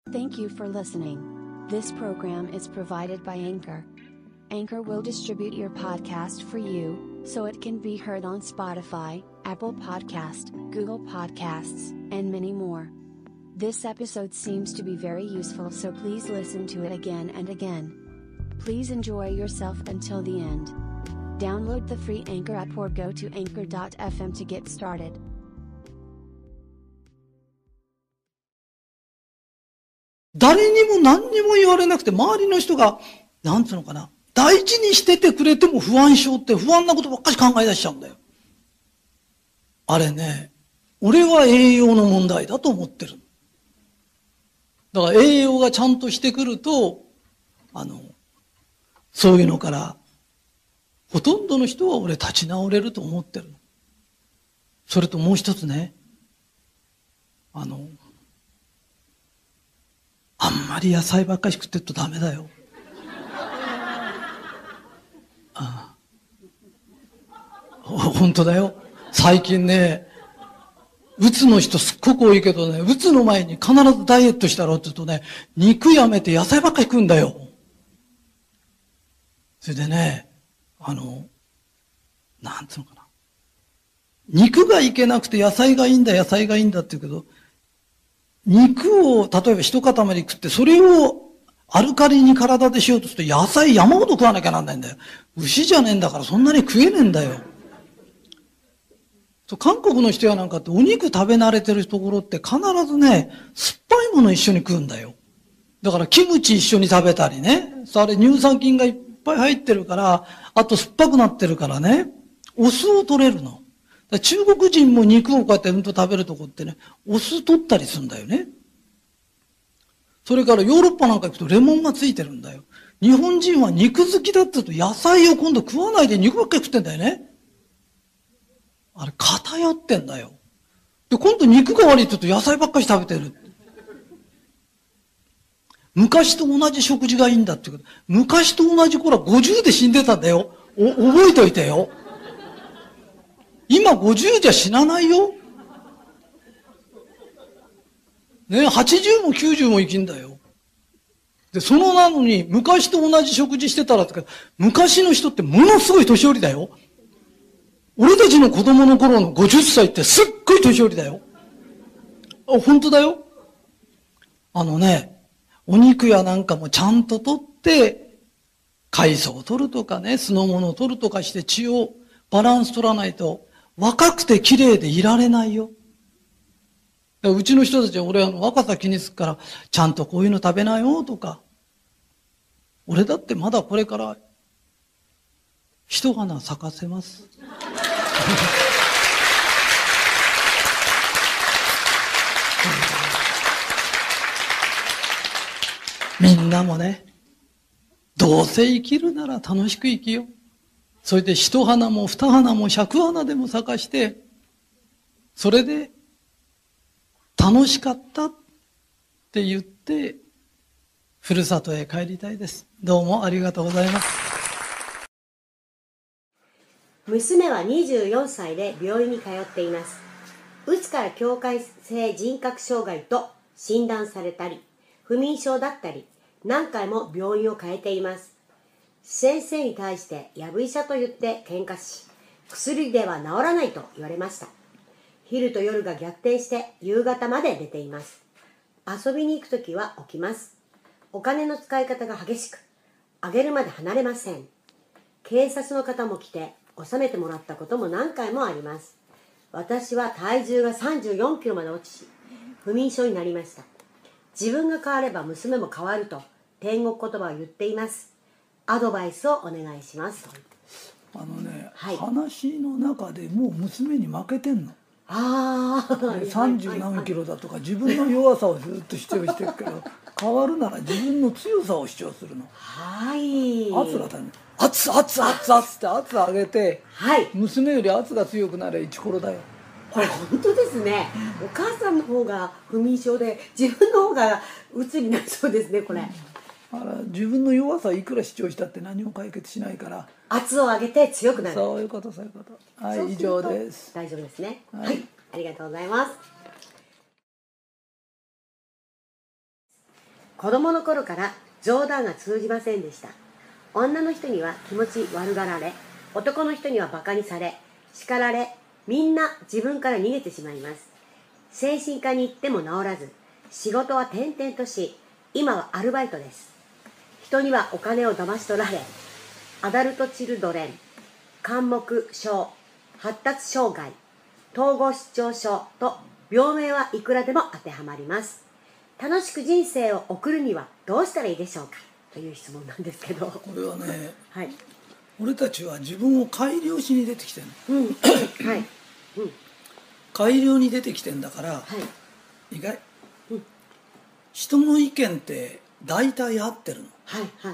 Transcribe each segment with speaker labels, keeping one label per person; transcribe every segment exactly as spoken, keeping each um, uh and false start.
Speaker 1: Thank you for listening. This program is provided by Anchor. Anchor will distribute your podcast for you, so it can be heard on Spotify, Apple Podcast, Google Podcasts, and many more. This episode seems to be very useful, so please listen to it again and again. Please enjoy yourself until the end. Download the free Anchor app or go to anchor dot f m to get started.
Speaker 2: 誰にも何にも言われなくて、周りの人が、なんつうのかな、大事にしててくれても不安症って不安なことばっかり考え出しちゃうんだよ。あれね、俺は栄養の問題だと思ってる。だから栄養がちゃんとしてくると、あの、そういうのから、ほとんどの人は俺立ち直れると思ってる。それともう一つね、あの、あんまり野菜ばっかり食ってるとダメだよ。ああ、本当だよ。最近ね、うつの人すっごく多いけどね、うつの前に必ずダイエットしたろうって言うとね、肉やめて野菜ばっかり食うんだよ。それでね、あの、なんつうのかな。肉がいけなくて野菜がいいんだ、野菜がいいんだって言うけど、肉を例えば一塊食って、それをアルカリに体でしようとすると野菜山ほど食わなきゃなんないんだよ。牛じゃねえんだからそんなに食えねえんだよ。韓国の人やなんかってお肉食べ慣れてるところって必ずね、酸っぱいもの一緒に食うんだよ。だからキムチ一緒に食べたりね。あれ乳酸菌がいっぱい入ってるから、あと酸っぱくなってるからね、お酢を取れるの。中国人も肉をこうやってうんと食べるとこってね、お酢取ったりするんだよね。それからヨーロッパなんか行くとレモンがついてるんだよ。日本人は肉好きだって言うと野菜を今度食わないで肉ばっかり食ってんだよね。あれ偏ってんだよ。で、今度肉が悪いって言うと野菜ばっかり食べてる。昔と同じ食事がいいんだって言うけど、昔と同じ頃はごじゅうで死んでたんだよ。お、覚えといてよ。今ごじゅうじゃ死なないよ。ね、はちじゅうもきゅうじゅうも生きんだよ。で、そのなのに、昔と同じ食事してたらってか、昔の人ってものすごい年寄りだよ。俺たちの子供の頃のごじゅっさいってすっごい年寄りだよ。あ、本当だよ。あのね、お肉やなんかもちゃんと取って、海藻を取るとかね、酢の物を取るとかして血をバランス取らないと、若くて綺麗でいられないよ。うちの人たちは俺は若さ気にするから、ちゃんとこういうの食べなよとか。俺だってまだこれから一花咲かせます。みんなもね、どうせ生きるなら楽しく生きよう。それで一花も二花も百花でも咲かして、それで楽しかったって言って、ふるさとへ帰りたいです。どうもありがとうございます。
Speaker 3: 娘はにじゅうよんさいで病院に通っています。うつから境界性人格障害と診断されたり、不眠症だったり、何回も病院を変えています。先生に対してやぶ医者と言って喧嘩し、薬では治らないと言われました。昼と夜が逆転して夕方まで寝ています。遊びに行くときは起きます。お金の使い方が激しく、あげるまで離れません。警察の方も来て収めてもらったことも何回もあります。私は体重がさんじゅうよんキロまで落ち、不眠症になりました。自分が変われば娘も変わると天国言葉を言っています。アドバイスをお願いします。
Speaker 2: あのね、
Speaker 3: はい、
Speaker 2: 話の中でもう娘に負けてんの。
Speaker 3: ああ、
Speaker 2: さんじゅう何キロだとか自分の弱さをずっと主張してるけど、変わるなら自分の強さを主張するの。
Speaker 3: はい。
Speaker 2: 圧が足りない。圧圧圧圧って圧上げて、はい、娘より圧が強くなればイチコロだよ。
Speaker 3: これ本当ですね。お母さんの方が不眠症で自分の方が鬱になりそうですね、これ。
Speaker 2: だから自分の弱さをいくら主張したって何も解決しないから、
Speaker 3: 圧を上げて強くなる。
Speaker 2: そういうことそういうこと。はい、以上です。
Speaker 3: 大丈夫ですね。
Speaker 2: はい、はい、
Speaker 3: ありがとうございます。 子供の頃から冗談が通じませんでした。女の人には気持ち悪がられ、男の人にはバカにされ、叱られ、みんな自分から逃げてしまいます。精神科に行っても治らず、仕事は転々とし、今はアルバイトです。人にはお金を騙し取られ、アダルトチルドレン、緘黙症、発達障害、統合失調症と病名はいくらでも当てはまります。楽しく人生を送るにはどうしたらいいでしょうか、という質問なんですけど。
Speaker 2: これはね、
Speaker 3: はい、
Speaker 2: 俺たちは自分を改良しに出てきてるの、
Speaker 3: うんはいうん、
Speaker 2: 改良に出てきてんだから、
Speaker 3: はい、
Speaker 2: 意外、
Speaker 3: うん、
Speaker 2: 人の意見って大体合ってるの、
Speaker 3: はいはい、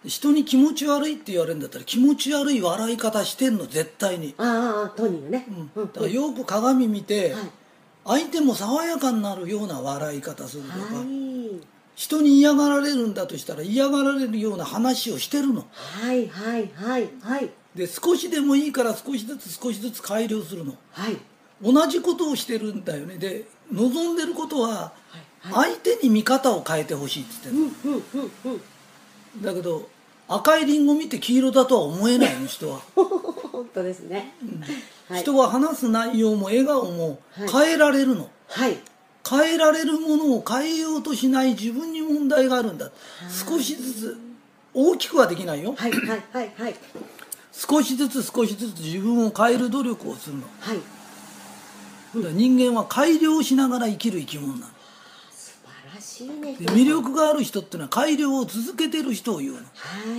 Speaker 2: 人に気持ち悪いって言われるんだったら気持ち悪い笑い方してんの絶対に。
Speaker 3: ああ当人がね、
Speaker 2: うん、だからよく鏡見て、
Speaker 3: はい、
Speaker 2: 相手も爽やかになるような笑い方するとか、
Speaker 3: はい、
Speaker 2: 人に嫌がられるんだとしたら嫌がられるような話をしてるの。
Speaker 3: はいはいはいはい。
Speaker 2: で少しでもいいから少しずつ少しずつ改良するの。
Speaker 3: はい。
Speaker 2: 同じことをしてるんだよね。で望んでることは、
Speaker 3: はいはい、
Speaker 2: 相手に見方を変えてほしいって言ってるの、
Speaker 3: うんうんうんうん、
Speaker 2: だけど赤いリンゴ見て黄色だとは思えないの人は
Speaker 3: 本当ですね、うん
Speaker 2: はい、人は話す内容も笑顔も変えられるの、
Speaker 3: はい、
Speaker 2: 変えられるものを変えようとしない自分に問題があるんだ。少しずつ、大きくはできないよ、
Speaker 3: はいはいはいはい、
Speaker 2: 少しずつ少しずつ自分を変える努力をするの、
Speaker 3: はい、
Speaker 2: だから人間は改良しながら生きる生き物なの。
Speaker 3: 素晴らしいね。
Speaker 2: で魅力がある人ってのは改良を続けてる人を言うの。
Speaker 3: はい、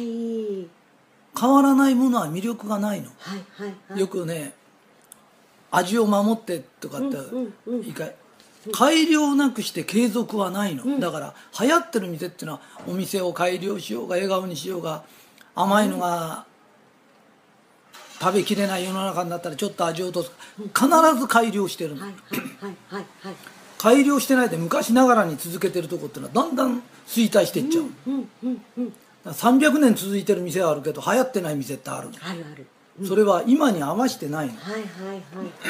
Speaker 2: 変わらないものは魅力がないの、
Speaker 3: はいはいはい、
Speaker 2: よくね味を守ってとかって、
Speaker 3: うんうんうん、
Speaker 2: いいかい、改良なくして継続はないの、うん、だから流行ってる店っていうのはお店を改良しようが笑顔にしようが甘いのが食べきれない世の中になったらちょっと味を落とす、必ず改良してるの、
Speaker 3: はいはいはいはいはい、
Speaker 2: 改良してないで昔ながらに続けてるとこっていうのはだんだん衰退していっちゃう、
Speaker 3: うんうんうんうん、
Speaker 2: ださんびゃくねん続いてる店はあるけど流行ってない店ってあるの、
Speaker 3: あるある、うん、
Speaker 2: それは今に合わせてないの、
Speaker 3: はいはいはい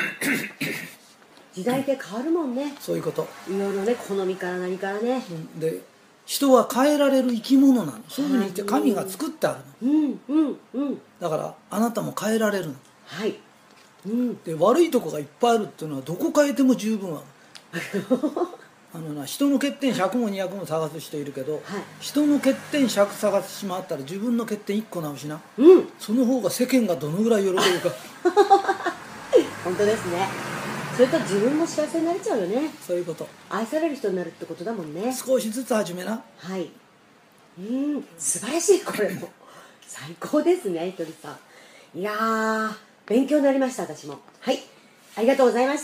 Speaker 3: 時代って変わるもんね、
Speaker 2: そういうこと、
Speaker 3: いろいろね、好みから何からね、
Speaker 2: うん、で人は変えられる生き物なの、そういうふうに言って神が作ってあるの、
Speaker 3: うんうんうん、
Speaker 2: だからあなたも変えられるの、
Speaker 3: はい、うん、
Speaker 2: で悪いとこがいっぱいあるっていうのはどこ変えても十分あるあのな、人の欠点ひゃくもにひゃくも探す人いるけど、はい、人の欠点ひゃく探してしまったら自分の欠点いっこ直しな、うん、その方が世間がどのぐらい喜ぶか
Speaker 3: 本当ですね。それと自分も幸せになれちゃうよね。
Speaker 2: そういうこと、
Speaker 3: 愛される人になるってことだもんね。
Speaker 2: 少しずつ始めな。
Speaker 3: はい、うん、素晴らしい、これも最高ですね、ひとりさん。いやー、勉強になりました、私も。はい、ありがとうございました。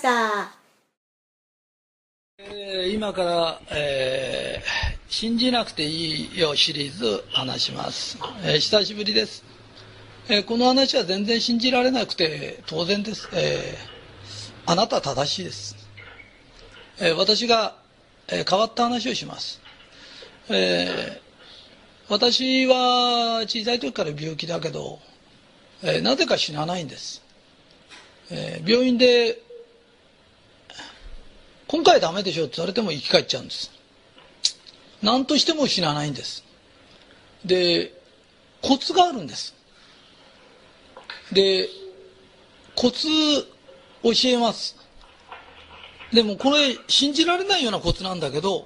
Speaker 2: えー、今から、えー、信じなくていいよシリーズ話します、えー、久しぶりです、えー、この話は全然信じられなくて当然です、えー、あなたは正しいです、えー、私が、えー、変わった話をします、えー、私は小さい時から病気だけど、えー、なぜか死なないんです、えー、病院で今回ダメでしょって言われても生き返っちゃうんです。何としても死なないんです。で、コツがあるんです。で、コツ教えます。でもこれ信じられないようなコツなんだけど、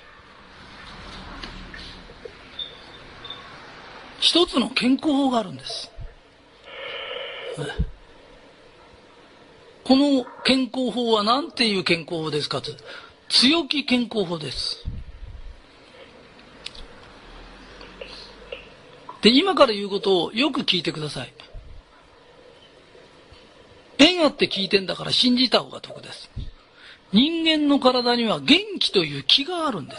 Speaker 2: 一つの健康法があるんです。この健康法は何ていう健康法ですかと、強気健康法です。で、今から言うことをよく聞いてください。縁あって聞いてんだから信じた方が得です。人間の体には元気という気があるんです。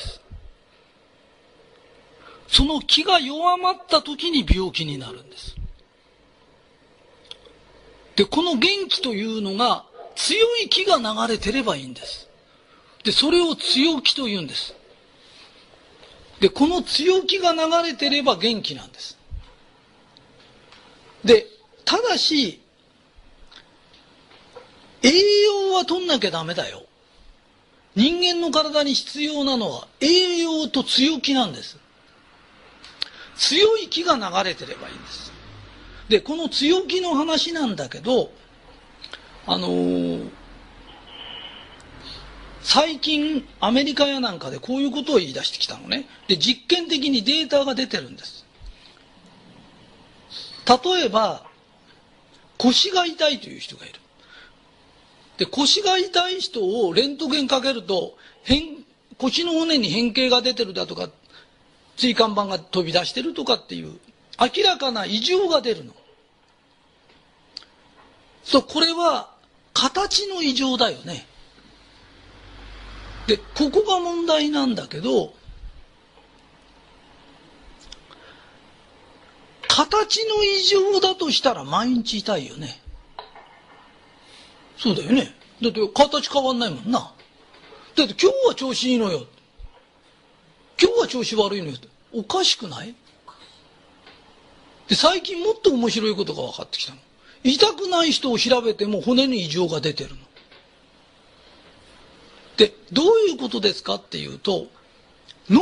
Speaker 2: その気が弱まった時に病気になるんです。で、この元気というのが強い気が流れてればいいんです。で、それを強気と言うんです。で、この強気が流れてれば元気なんです。で、ただし、栄養は取んなきゃダメだよ。 人間の体に必要なのは栄養と強気なんです。強い気が流れてればいいんです。で、この強気の話なんだけど、あのー、最近アメリカやなんかでこういうことを言い出してきたのね。で、実験的にデータが出てるんです。例えば、腰が痛いという人がいる。で、腰が痛い人をレントゲンかけると、変腰の骨に変形が出てるだとか、椎間板が飛び出してるとかっていう、明らかな異常が出るの。そう、これは、形の異常だよね。で、ここが問題なんだけど、形の異常だとしたら毎日痛いよね。そうだよね。だって形変わんないもんな。だって今日は調子いいのよ。今日は調子悪いのよって。おかしくない？で、最近もっと面白いことが分かってきたの。痛くない人を調べても骨に異常が出てるの。で、どういうことですかっていうと、脳。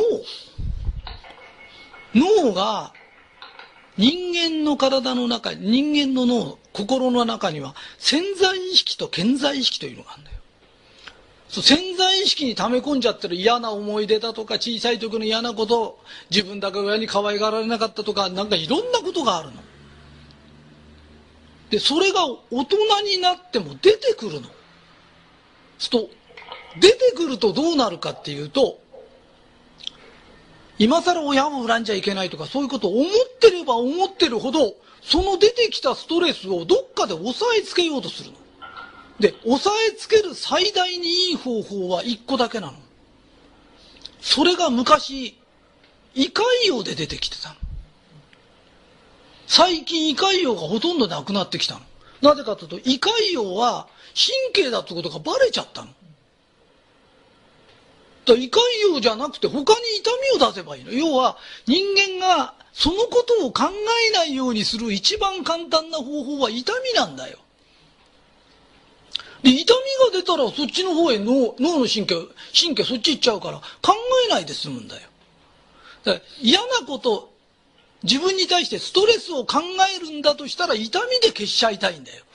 Speaker 2: 脳が人間の体の中に、人間の脳、心の中には潜在意識と顕在意識というのがあるんだよ。そう、潜在意識に溜め込んじゃってる嫌な思い出だとか、小さい時の嫌なこと、自分だけ親に可愛がられなかったとか、なんかいろんなことがあるの。で、それが大人になっても出てくるの。すと、出てくるとどうなるかっていうと、今更親を恨んじゃいけないとか、そういうことを思ってれば思ってるほど、その出てきたストレスをどっかで抑えつけようとするの。で、抑えつける最大にいい方法は一個だけなの。それが昔、胃潰瘍で出てきてたの。最近胃潰瘍がほとんどなくなってきたの。なぜかというと、胃潰瘍は神経だってことがバレちゃったの。だから胃潰瘍じゃなくて他に痛みを出せばいいの。要は人間がそのことを考えないようにする一番簡単な方法は痛みなんだよ。で、痛みが出たらそっちの方へ脳、脳の神経、神経そっち行っちゃうから考えないで済むんだよ。だから嫌なこと、自分に対してストレスを考えるんだとしたら痛みで消しちゃいたいんだよ。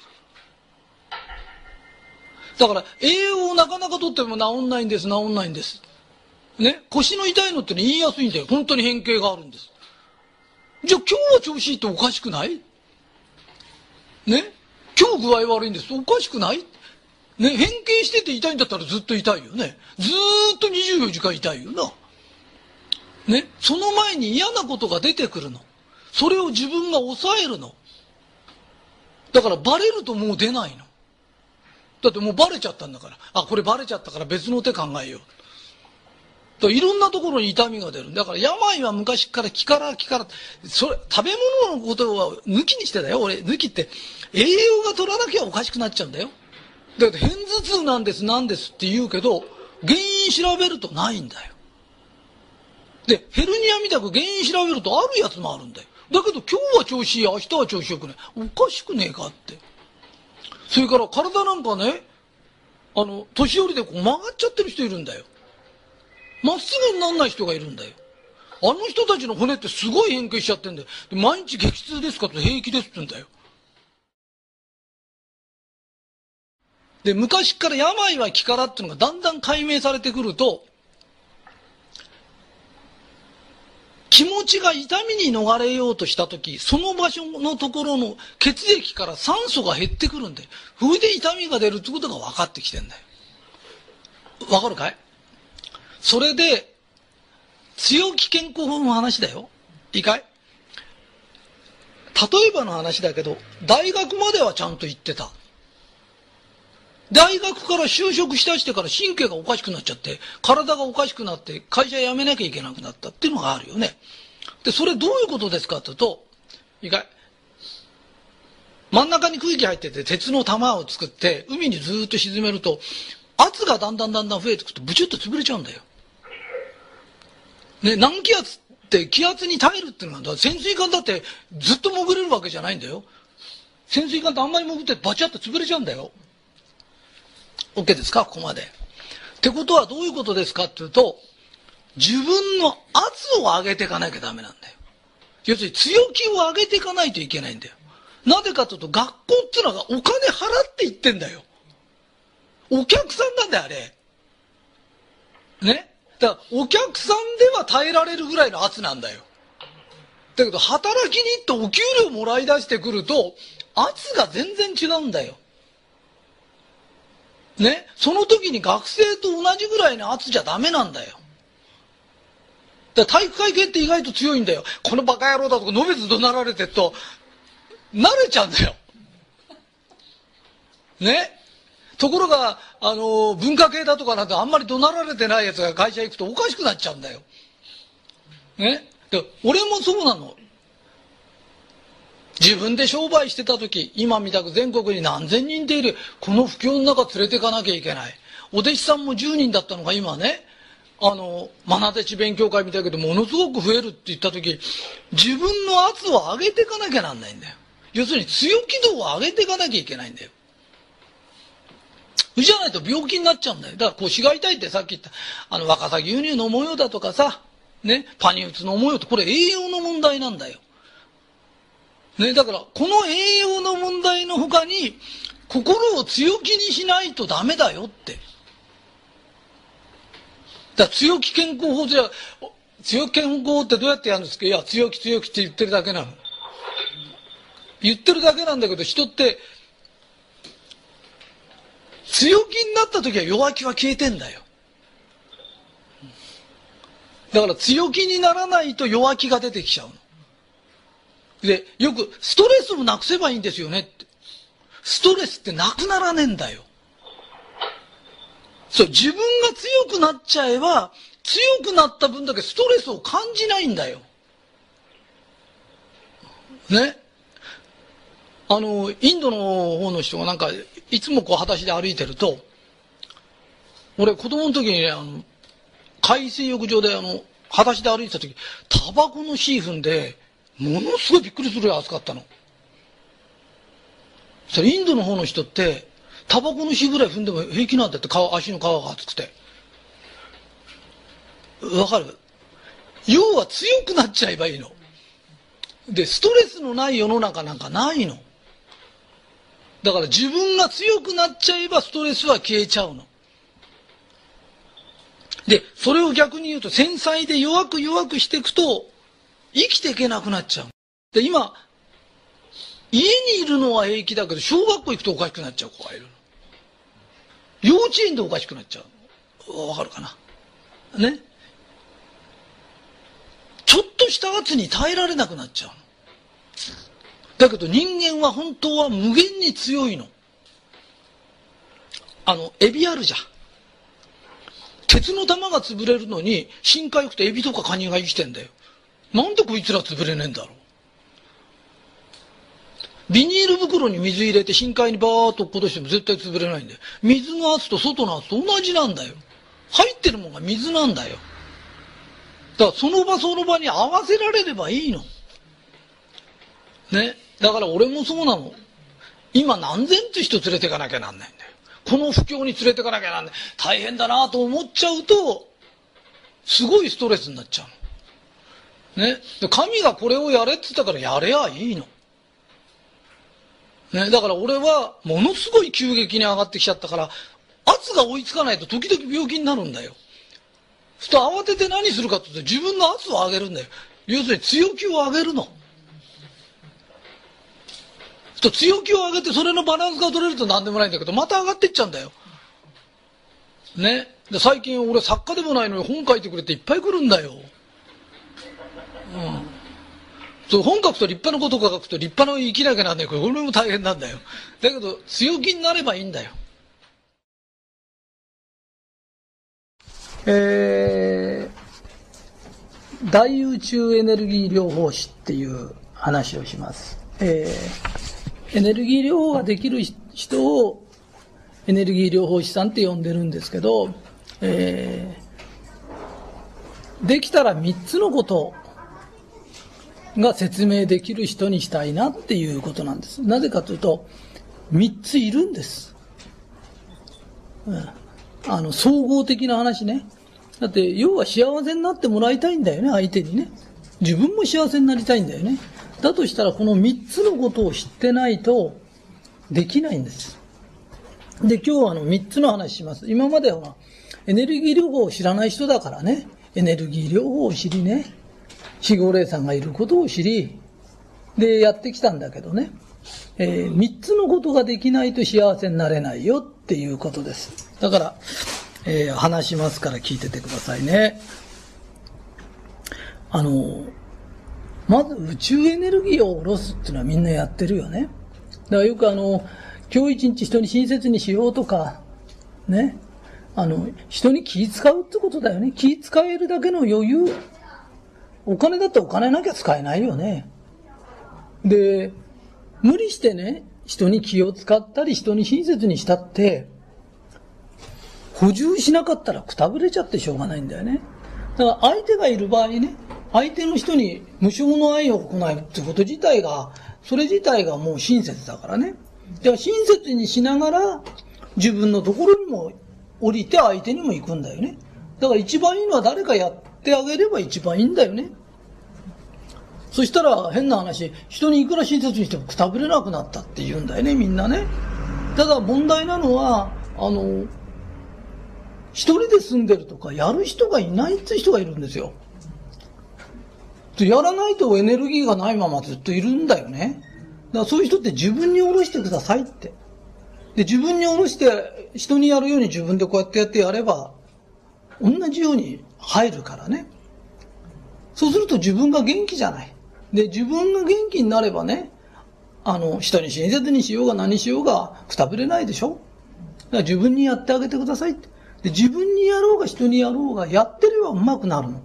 Speaker 2: だから栄養をなかなかとっても治んないんです、治んないんです。ね、腰の痛いのって、ね、言いやすいんだよ。本当に変形があるんです。じゃあ今日は調子いいっておかしくない？ね、今日具合悪いんです。おかしくない？ね、変形してて痛いんだったらずっと痛いよね。ずーっとにじゅうよじかん痛いよな。ね、その前に嫌なことが出てくるの。それを自分が抑えるの。だからバレるともう出ないの。だってもうバレちゃったんだから。あ、これバレちゃったから別の手考えよう。だいろんなところに痛みが出る。だから病は昔から気から気から、それ、食べ物のことは抜きにしてだよ。俺、抜きって、栄養が取らなきゃおかしくなっちゃうんだよ。だって、片頭痛なんです、なんですって言うけど、原因調べるとないんだよ。で、ヘルニアみたく原因調べるとあるやつもあるんだよ。だけど今日は調子いい、明日は調子よくない。おかしくねえかって。それから体なんかね、あの、年寄りでこう曲がっちゃってる人いるんだよ。まっすぐになんない人がいるんだよ。あの人たちの骨ってすごい変形しちゃってんだよ。で毎日激痛ですかって平気ですって言うんだよ。で、昔から病は気からっていうのがだんだん解明されてくると、気持ちが痛みに逃れようとしたとき、その場所のところの血液から酸素が減ってくるんで、それで痛みが出るってことが分かってきてんだよ。わかるかい？それで、強気健康法の話だよ。いいかい？例えばの話だけど、大学まではちゃんと行ってた。大学から就職しだしてから神経がおかしくなっちゃって、体がおかしくなって会社辞めなきゃいけなくなったっていうのがあるよね。で、それどういうことですかって言うと、いいかい？真ん中に空気入ってて鉄の玉を作って海にずーっと沈めると、圧がだんだんだんだん増えてくるとブチュッと潰れちゃうんだよ。ね、難気圧って気圧に耐えるっていうのなんだ。潜水艦だってずっと潜れるわけじゃないんだよ。潜水艦ってあんまり潜ってバチャッと潰れちゃうんだよ。OK ですか？ここまで。 ってことはどういうことですかっていうと、自分の圧を上げていかなきゃダメなんだよ。要するに強気を上げていかないといけないんだよ。なぜかというと、学校っていうのがお金払っていってんだよ。お客さんなんだよ、あれ。ね。だからお客さんでは耐えられるぐらいの圧なんだよ。だけど働きに行ってお給料もらい出してくると圧が全然違うんだよ。ね。その時に学生と同じぐらいの圧じゃダメなんだよ。だから体育会系って意外と強いんだよ。このバカ野郎だとかのべつ怒鳴られてると慣れちゃうんだよ。ね。ところが、あの、文化系だとかなんてあんまり怒鳴られてないやつが会社行くとおかしくなっちゃうんだよ。ね。で、俺もそうなの。自分で商売してた時、今みたく全国に何千人っている、この不況の中連れていかなきゃいけない。お弟子さんもじゅうにんだったのが今ね、あの、マナテチ勉強会みたいだけど、ものすごく増えるって言った時、自分の圧を上げていかなきゃなんないんだよ。要するに強気度を上げていかなきゃいけないんだよ。じゃないと病気になっちゃうんだよ。だから腰が痛いってさっき言った、あの、若さ牛乳飲もうよだとかさ、ね、パニウツ飲もうよって、これ栄養の問題なんだよ。ね、だから、この栄養の問題の他に、心を強気にしないとダメだよって。だから強気健康法じゃ、強気健康法ってどうやってやるんですか？いや、強気強気って言ってるだけなの。言ってるだけなんだけど、人って、強気になった時は弱気は消えてんだよ。だから強気にならないと弱気が出てきちゃうの。で、よくストレスもなくせばいいんですよねって。ストレスってなくならねえんだよ。そう、自分が強くなっちゃえば、強くなった分だけストレスを感じないんだよ。ね。あの、インドの方の人がなんか、いつもこう裸足で歩いてると、俺子供の時にね、あの、海水浴場であの、裸足で歩いてた時、タバコの火踏んで、ものすごいびっくりするぐらい暑かったの。それインドの方の人って、タバコの火ぐらい踏んでも平気なんだって、顔、足の皮が熱くて。わかる？要は強くなっちゃえばいいの。で、ストレスのない世の中なんかないの。だから自分が強くなっちゃえばストレスは消えちゃうの。で、それを逆に言うと繊細で弱く弱くしていくと生きていけなくなっちゃう。で、今、家にいるのは平気だけど小学校行くとおかしくなっちゃう子がいるの。幼稚園でおかしくなっちゃう。わかるかな？ね。ちょっとした圧に耐えられなくなっちゃうの。だけど人間は本当は無限に強いの。あの、エビあるじゃん。鉄の玉が潰れるのに深海行くとエビとかカニが生きてんだよ。なんでこいつら潰れねえんだろう。ビニール袋に水入れて深海にバーッと落っことしても絶対潰れないんだよ。水の圧と外の圧と同じなんだよ。入ってるもんが水なんだよ。だからその場その場に合わせられればいいの。ね。だから俺もそうなの。今何千って人連れていかなきゃなんないんだよ。この不況に連れていかなきゃなんない。大変だなと思っちゃうと、すごいストレスになっちゃうの。ね。で神がこれをやれって言ったからやれやいいの。ね。だから俺はものすごい急激に上がってきちゃったから、圧が追いつかないと時々病気になるんだよ。ふと慌てて何するかって言うと自分の圧を上げるんだよ。要するに強気を上げるの。と強気を上げてそれのバランスが取れると何でもないんだけど、また上がっていっちゃうんだよ。ね。で最近俺作家でもないのに本書いてくれていっぱい来るんだよ。うん。そう、本書くと立派なこと書くと立派な生きなきゃなんないから、これも大変なんだよ。だけど強気になればいいんだよ。えー、大宇宙エネルギー療法士っていう話をします。えー、エネルギー療法ができる人をエネルギー療法士さんって呼んでるんですけど、えー、できたらみっつのことが説明できる人にしたいなっていうことなんです。なぜかというとみっついるんです。うんあの、総合的な話ね。だって、要は幸せになってもらいたいんだよね、相手にね。自分も幸せになりたいんだよね。だとしたら、この三つのことを知ってないと、できないんです。で、今日はあの、三つの話します。今までは、エネルギー療法を知らない人だからね、エネルギー療法を知りね、四号霊さんがいることを知り、で、やってきたんだけどね、えー、三つのことができないと幸せになれないよっていうことです。だから、えー、話しますから聞いててくださいね。あの、まず宇宙エネルギーを下ろすっていうのはみんなやってるよね。だからよくあの、今日一日人に親切にしようとか、ね、あの、人に気使うってことだよね。気使えるだけの余裕。お金だってお金なきゃ使えないよね。で、無理してね、人に気を使ったり人に親切にしたって、補充しなかったらくたぶれちゃってしょうがないんだよね。だから相手がいる場合ね、相手の人に無償の愛を行うってこと自体が、それ自体がもう親切だからね。だから親切にしながら自分のところにも降りて相手にも行くんだよね。だから一番いいのは誰かやってあげれば一番いいんだよね。そしたら変な話、人にいくら親切にしてもくたぶれなくなったって言うんだよね、みんなね。ただ問題なのは、あの、一人で住んでるとかやる人がいないって人がいるんですよ。やらないとエネルギーがないままずっといるんだよね。だからそういう人って自分に下ろしてくださいって。で、自分に下ろして人にやるように自分でこうやってやってやれば、同じように入るからね。そうすると自分が元気じゃない。で、自分が元気になればね、あの、人に親切にしようが何しようがくたぶれないでしょ。だから自分にやってあげてくださいって。で、自分にやろうが人にやろうがやってれば上手くなるの。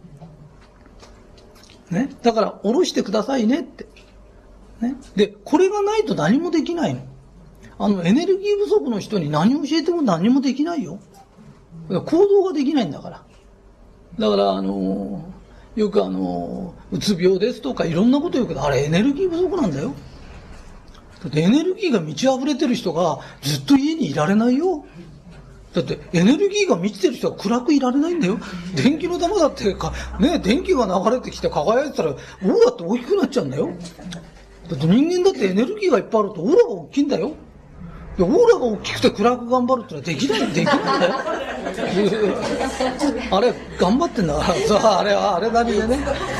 Speaker 2: ね。だから、下ろしてくださいねって。ね。で、これがないと何もできないの。あの、エネルギー不足の人に何を教えても何もできないよ。行動ができないんだから。だから、あのー、よくあのー、うつ病ですとかいろんなこと言うけど、あれエネルギー不足なんだよ。だってエネルギーが満ち溢れてる人がずっと家にいられないよ。だってエネルギーが満ちてる人は暗くいられないんだよ。電気の玉だってか、ね、電気が流れてきて輝いてたらオーラって大きくなっちゃうんだよ。だって人間だってエネルギーがいっぱいあるとオーラが大きいんだよ。オーラが大きくて暗く頑張るってのはできない、できないんだよ。あれ、頑張ってんだからさ、あれはあれなりでね。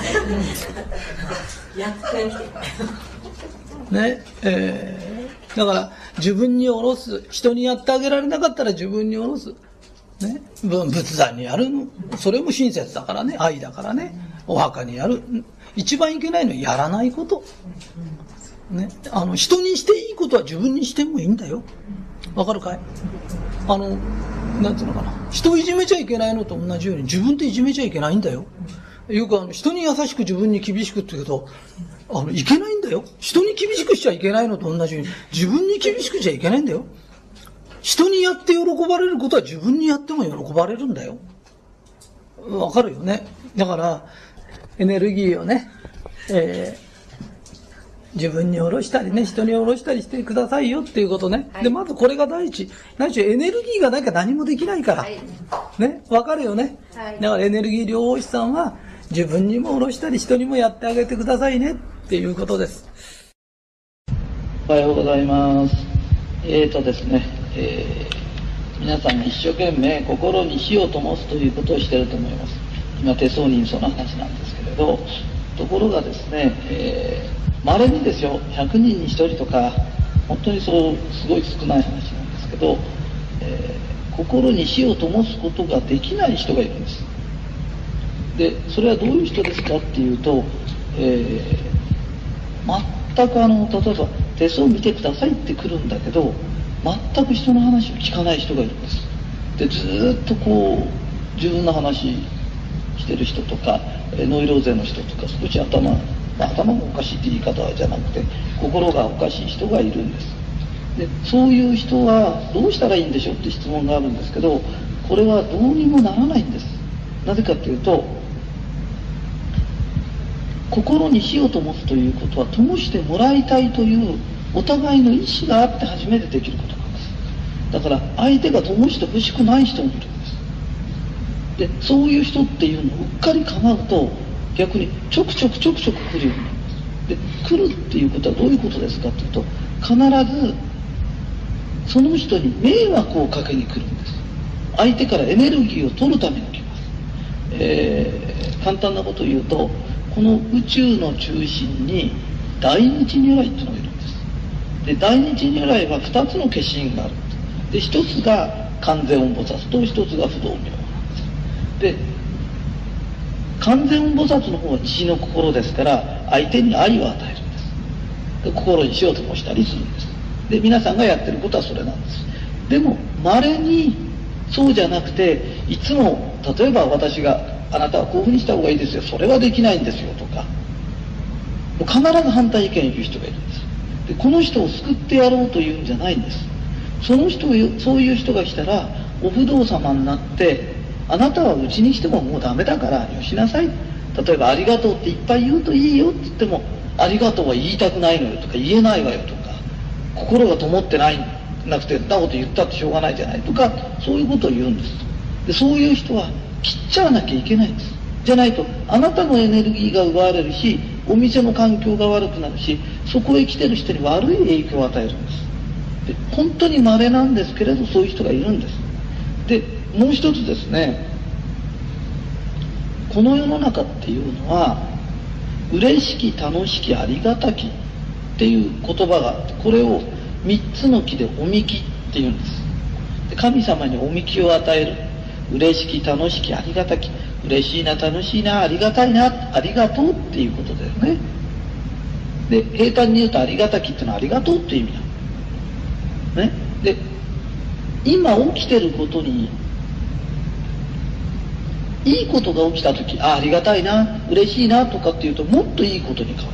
Speaker 2: ね、えー、だから自分に下ろす、人にやってあげられなかったら自分に下ろす。ね、仏壇にやるの。それも親切だからね、愛だからね。お墓にやる。一番いけないのはやらないこと。ね、あの人にしていいことは自分にしてもいいんだよ。わかるかい？あのなんていうのかな、人をいじめちゃいけないのと同じように自分っていじめちゃいけないんだよ。よくあの人に優しく自分に厳しくって言うけど、あのいけないんだよ。人に厳しくしちゃいけないのと同じように自分に厳しくしちゃいけないんだよ。人にやって喜ばれることは自分にやっても喜ばれるんだよ。わかるよね。だからエネルギーをね、えー自分に下ろしたりね、人に下ろしたりしてくださいよっていうことね。はい、で、まずこれが第一。何しろエネルギーがなきゃ何もできないから。はい、ね、わかるよね。はい、だからエネルギー療法士さんは自分にも下ろしたり人にもやってあげてくださいねっていうことです。
Speaker 4: おはようございます。えーとですね、えー、皆さん一生懸命心に火を灯すということをしていると思います。今手相人相の話なんですけれど、ところがですね、えー稀にですよ、ひゃくにんにひとりとか本当にそうすごい少ない話なんですけど、えー、心に火を灯すことができない人がいるんです。でそれはどういう人ですかっていうと、えー、全くあの例えば手相を見てくださいって来るんだけど全く人の話を聞かない人がいるんです。でずっとこう自分の話してる人とかノイローゼの人とか少し頭頭がおかしいって言い方じゃなくて心がおかしい人がいるんです。でそういう人はどうしたらいいんでしょうって質問があるんですけど、これはどうにもならないんです。なぜかというと、心に火を灯すということは灯してもらいたいというお互いの意思があって初めてできることなんです。 だから相手が灯してほしくない人もいるんです。でそういう人っていうのをうっかり構うと逆にちょくちょくちょくちょく来るようになります。で来るっていうことはどういうことですかっていうと、必ずその人に迷惑をかけに来るんです。相手からエネルギーを取るために来ます。えー、簡単なことを言うと、この宇宙の中心に大日如来っていうのがいるんです。で大日如来はふたつの化身があるんです。でひとつが観世音菩薩とひとつが不動明王なんです。で観世音菩薩の方は慈の心ですから相手に愛を与えるんです。で心に火を灯したりするんです。で皆さんがやってることはそれなんです。でも稀にそうじゃなくて、いつも例えば私があなたはこういうふうにした方がいいですよ、それはできないんですよとか、もう必ず反対意見を言う人がいるんです。でこの人を救ってやろうというんじゃないんです。その人をそういう人が来たらお不動様になって、あなたはうちに来てももうダメだからよしなさい。例えばありがとうっていっぱい言うといいよって言っても、ありがとうは言いたくないのよとか、言えないわよとか、心が灯ってないなくてなこと言ったってしょうがないじゃないとか、そういうことを言うんです。でそういう人は切っちゃわなきゃいけないんです。じゃないとあなたのエネルギーが奪われるし、お店の環境が悪くなるし、そこへ来てる人に悪い影響を与えるんです。で本当に稀なんですけれど、そういう人がいるんです。でもう一つですね、この世の中っていうのは嬉しき楽しきありがたきっていう言葉があって、これをみっつの木でおみきっていうんです。で神様におみきを与える。嬉しき楽しきありがたき、嬉しいな楽しいなありがたいなありがとうっていうことだよね。で平坦に言うとありがたきっていうのはありがとうっていう意味だ、ね、で今起きてることにいいことが起きた時、あありがたいな嬉しいなとかっていうと、もっといいことに変わ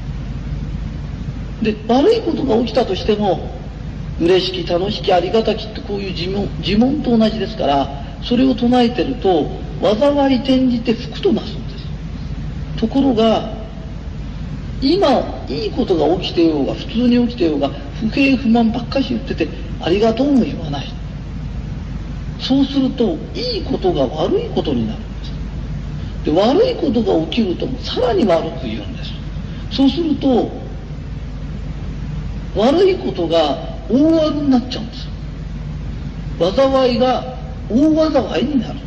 Speaker 4: る。で悪いことが起きたとしても、嬉しき楽しきありがたきってこういう呪文、呪文と同じですから、それを唱えてると災い転じて福となすんです。ところが今いいことが起きてようが普通に起きてようが、不平不満ばっかし言っててありがとうも言わない。そうするといいことが悪いことになるんです。で悪いことが起きるとさらに悪く言うんです。そうすると悪いことが大悪になっちゃうんです。災いが大災いになるんです。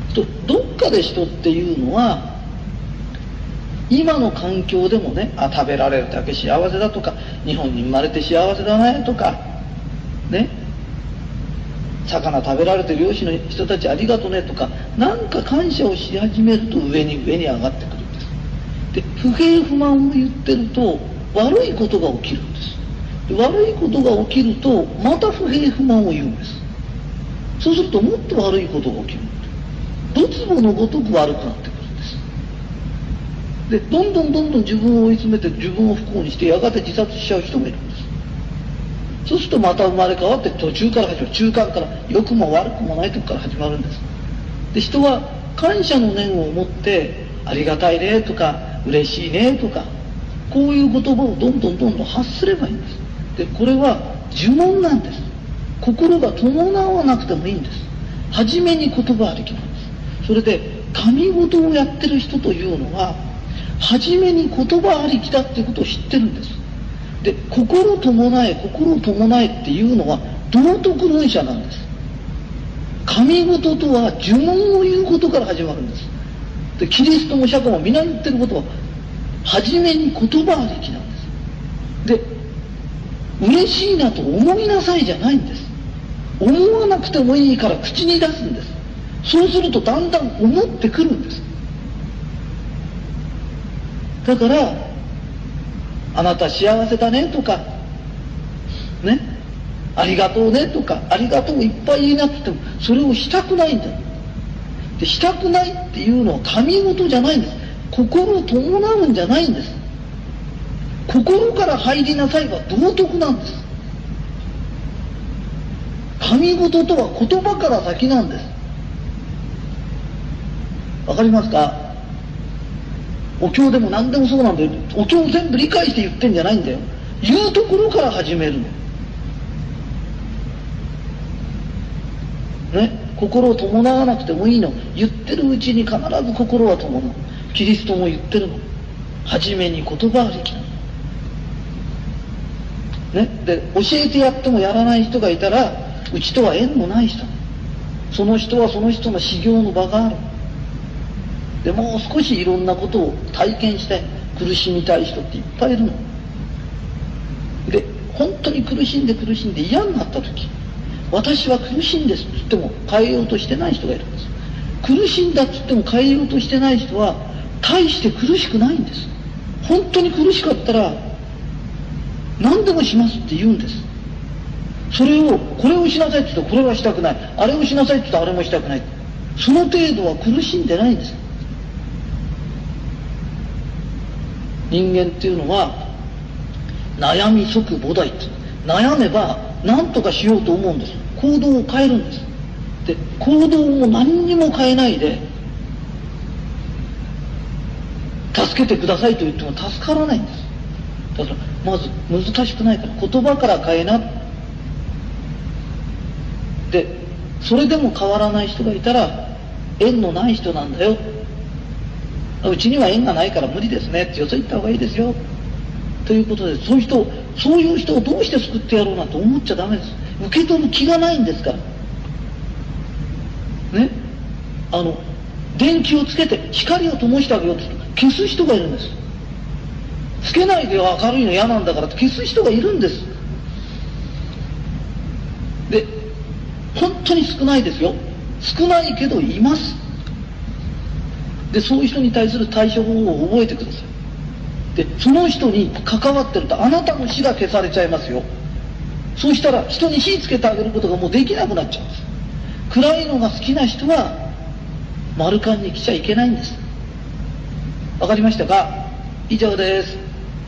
Speaker 4: とどっかで人っていうのは今の環境でもね、あ食べられるだけ幸せだとか、日本に生まれて幸せだねとかね、魚食べられて漁師の人たちありがとねとか、なんか感謝をし始めると上に上に上がってくるんです。で不平不満を言ってると悪いことが起きるんです。で悪いことが起きるとまた不平不満を言うんです。そうするともっと悪いことが起きる。ドツボのごとく悪くなってくるんです。でどんどんどんどん自分を追い詰めて自分を不幸にして、やがて自殺しちゃう人もいるんです。そうするとまた生まれ変わって途中から始まる、中間から良くも悪くもないとこから始まるんです。で人は感謝の念を持ってありがたいねとか嬉しいねとか、こういう言葉をどんどんどんどん発すればいいんです。でこれは呪文なんです。心が伴わなくてもいいんです。初めに言葉ありきなんです。それで神事をやってる人というのは初めに言葉ありきだっていうことを知ってるんです。で心伴え心伴えっていうのは道徳論者なんです。神事とは呪文を言うことから始まるんです。でキリストも釈迦も皆言ってることは初めに言葉ありきなんです。で嬉しいなと思いなさいじゃないんです。思わなくてもいいから口に出すんです。そうするとだんだん思ってくるんです。だからあなた幸せだねとかね、ありがとうねとか、ありがとういっぱい言いなくてもそれをしたくないんだ。でしたくないっていうのは神事じゃないんです。心を伴うんじゃないんです。心から入りなさいは道徳なんです。神事とは言葉から先なんです。わかりますか？お経でも何でもそうなんだよ。お経を全部理解して言ってんじゃないんだよ。言うところから始めるの。 ね、心を伴わなくてもいいの。言ってるうちに必ず心は伴う。キリストも言ってるの。初めに言葉ありきなの。ね、で教えてやってもやらない人がいたら、うちとは縁のない人。その人はその人の修行の場がある。でもう少しいろんなことを体験して苦しみたい人っていっぱいいるの。で本当に苦しんで苦しんで嫌になった時、私は苦しいんですって言っても変えようとしてない人がいるんです。苦しんだって言っても変えようとしてない人は大して苦しくないんです。本当に苦しかったら何でもしますって言うんです。それをこれをしなさいって言うとこれはしたくない、あれをしなさいって言うとあれもしたくない、その程度は苦しんでないんです。人間っていうのは悩み即菩提って、悩めば何とかしようと思うんです。行動を変えるんです。で行動を何にも変えないで助けてくださいと言っても助からないんです。だからまず難しくないから言葉から変えな。でそれでも変わらない人がいたら縁のない人なんだよ、うちには縁がないから無理ですねってよそ行った方がいいですよということで、そういう人そういう人をどうして救ってやろうなんて思っちゃダメです。受け取る気がないんですからね。あの電気をつけて光を灯してあげようって消す人がいるんです。つけないで明るいの嫌なんだからって消す人がいるんです。で本当に少ないですよ。少ないけどいます。でそういう人に対する対処法を覚えてください。でその人に関わってるとあなたの死が消されちゃいますよ。そうしたら人に火つけてあげることがもうできなくなっちゃうんです。暗いのが好きな人は丸カンに来ちゃいけないんです。わかりましたか？以上です。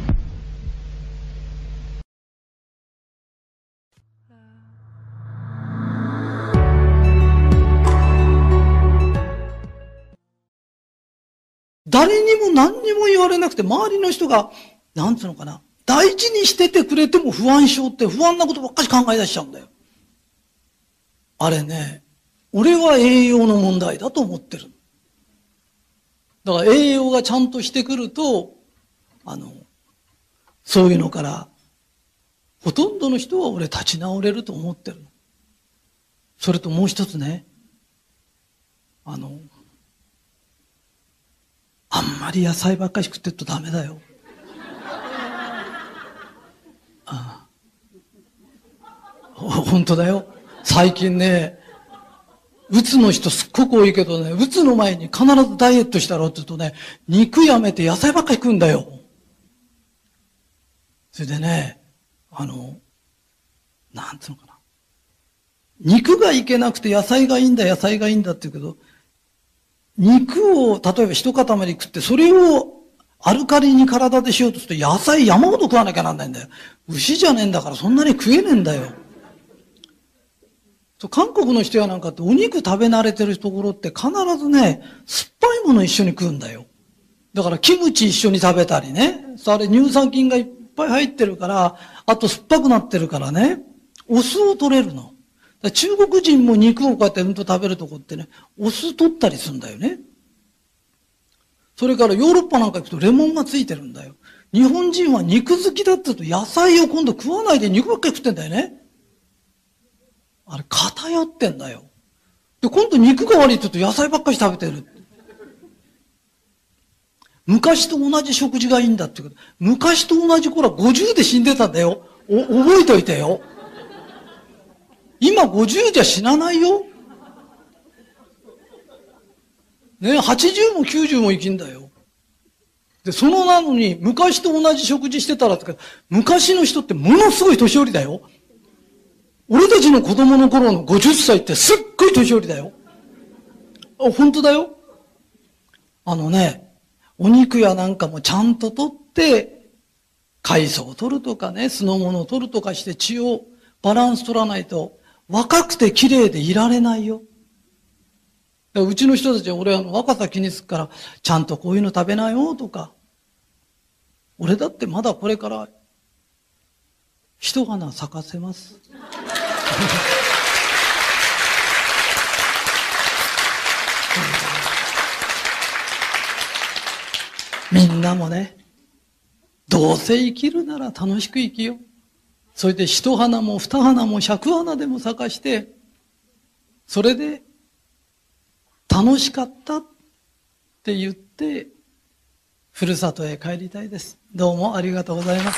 Speaker 2: 誰にも何にも言われなくて、周りの人が、なんつうのかな、大事にしててくれても不安症って不安なことばっかり考え出しちゃうんだよ。あれね、俺は栄養の問題だと思ってる。だから栄養がちゃんとしてくると、あの、そういうのから、ほとんどの人は俺立ち直れると思ってるの。それともう一つね、あの、あんまり野菜ばっかり食ってるとダメだよ。ああ、本当だよ。最近ね、うつの人すっごく多いけどね、うつの前に必ずダイエットしたろって言うとね、肉やめて野菜ばっかり食うんだよ。それでね、あの、なんつうのかな。肉がいけなくて野菜がいいんだ、野菜がいいんだって言うけど、肉を、例えば一塊食って、それをアルカリに体でしようとすると、野菜山ほど食わなきゃなんないんだよ。牛じゃねえんだからそんなに食えねえんだよ。韓国の人やなんかってお肉食べ慣れてるところって必ずね、酸っぱいもの一緒に食うんだよ。だからキムチ一緒に食べたりね。あれ乳酸菌がいっぱい入ってるから、あと酸っぱくなってるからね、お酢を取れるの。中国人も肉をこうやってうんと食べるとこってね、お酢取ったりするんだよね。それからヨーロッパなんか行くとレモンがついてるんだよ。日本人は肉好きだって言うと野菜を今度食わないで肉ばっかり食ってんだよね。あれ偏ってんだよ。で、今度肉が悪いって言うと野菜ばっかり食べてる。昔と同じ食事がいいんだって言うけど、昔と同じ頃はごじゅうで死んでたんだよ。お、覚えといてよ。今ごじゅうじゃ死なないよ。ね、はちじゅうもきゅうじゅうも生きんだよ。で、そのなのに、昔と同じ食事してたらって、昔の人ってものすごい年寄りだよ。俺たちの子供の頃のごじゅっさいってすっごい年寄りだよ。あ、本当だよ。あのね、お肉やなんかもちゃんと取って、海藻を取るとかね、酢の物を取るとかして血をバランス取らないと、若くて綺麗でいられないよ。うちの人たちは俺は若さ気にするから、ちゃんとこういうの食べなよとか。俺だってまだこれから一花咲かせます。 みんなもね、どうせ生きるなら楽しく生きよう。それで一花も二花も百花でも咲かして、それで楽しかったって言って、ふるさとへ帰りたいです。どうもありがとうございます。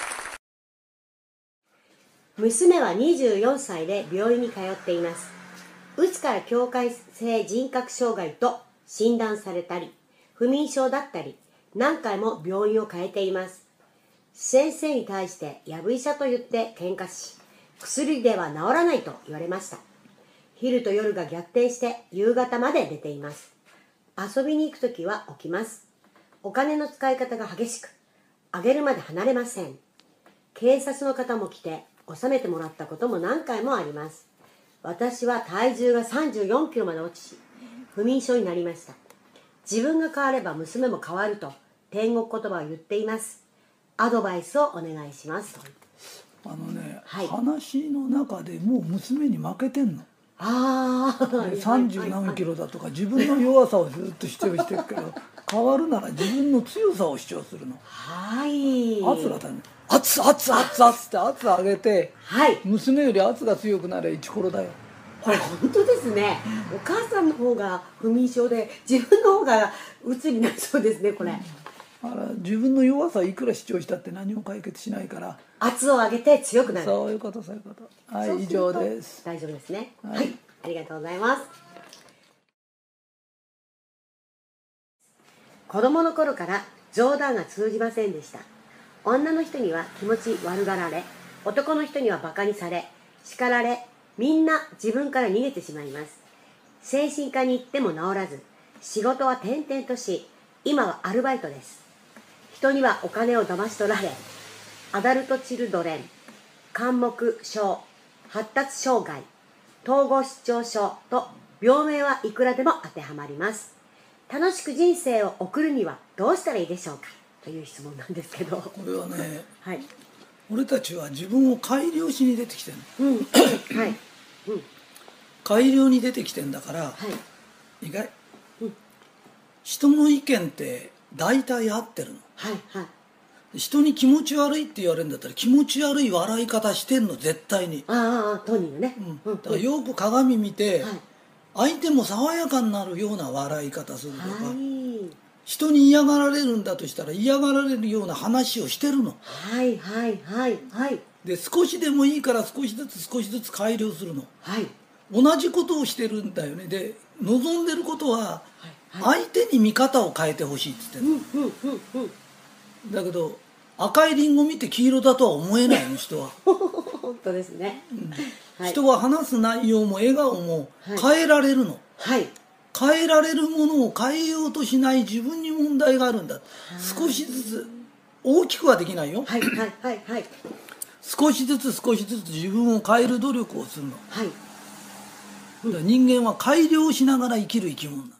Speaker 3: 娘はにじゅうよんさいで病院に通っています。うつから境界性人格障害と診断されたり、不眠症だったり、何回も病院を変えています。先生に対してやぶ医者と言って喧嘩し、薬では治らないと言われました。昼と夜が逆転して夕方まで出ています。遊びに行くときは起きます。お金の使い方が激しく、あげるまで離れません。警察の方も来て収めてもらったことも何回もあります。私は体重がさんじゅうよんキロまで落ち、不眠症になりました。自分が変われば娘も変わると天国言葉を言っています。アドバイスをお願いします。
Speaker 2: あのね、
Speaker 3: はい、
Speaker 2: 話の中でもう娘に負けてんの。
Speaker 3: ああ、
Speaker 2: さんじゅう何キロだとか自分の弱さをずっと主張してるけど、変わるなら自分の強さを主張するの。
Speaker 3: はい。
Speaker 2: 圧が足りない。圧圧圧圧って圧上げて、
Speaker 3: はい、
Speaker 2: 娘より圧が強くなればイチコロだよ。
Speaker 3: これ本当ですね。お母さんの方が不眠症で自分の方が鬱になりそうですね、これ。
Speaker 2: あら、自分の弱さをいくら主張したって何も解決しないから、
Speaker 3: 圧を上げて強くなる。
Speaker 2: そういうことそういうこと。はい、以上です。
Speaker 3: 大丈夫ですね。
Speaker 2: はい、
Speaker 3: はい、ありがとうございます。子供の頃から冗談が通じませんでした。女の人には気持ち悪がられ、男の人にはバカにされ、叱られ、みんな自分から逃げてしまいます。精神科に行っても治らず、仕事は転々とし、今はアルバイトです。人にはお金を騙し取られ、アダルトチルドレン、緘黙症、発達障害、統合失調症と病名はいくらでも当てはまります。楽しく人生を送るにはどうしたらいいでしょうかという質問なんですけど、
Speaker 2: これはね、
Speaker 3: はい、
Speaker 2: 俺たちは自分を改良しに出てきてるの、
Speaker 3: うんはい、うん、
Speaker 2: 改良に出てきてんだから、
Speaker 3: はい、
Speaker 2: 意外、
Speaker 3: うん、
Speaker 2: 人の意見って大体合ってるの、
Speaker 3: はいはい、
Speaker 2: 人に気持ち悪いって言われるんだったら気持ち悪い笑い方してんの絶対に。
Speaker 3: ああ当人がね、
Speaker 2: うん、だからよく鏡見て、
Speaker 3: はい、
Speaker 2: 相手も爽やかになるような笑い方するとか、
Speaker 3: はい、
Speaker 2: 人に嫌がられるんだとしたら嫌がられるような話をしてるの。
Speaker 3: はいはいはいはい。
Speaker 2: で少しでもいいから少しずつ少しずつ改良するの。
Speaker 3: はい。
Speaker 2: 同じことをしてるんだよね。で望んでることは、
Speaker 3: はいはい、
Speaker 2: 相手に見方を変えてほしいって言ってるの、
Speaker 3: うんうんうんうん、
Speaker 2: だけど赤いリンゴ見て黄色だとは思えないの人は
Speaker 3: 本当ですね、うん
Speaker 2: はい、人は話す内容も笑顔も変えられるの、
Speaker 3: はい、
Speaker 2: 変えられるものを変えようとしない自分に問題があるんだ。少しずつ大きくはできないよ、
Speaker 3: はいはいはいはい、
Speaker 2: 少しずつ少しずつ自分を変える努力をするの、
Speaker 3: はい、
Speaker 2: だから人間は改良しながら生きる生き物だ。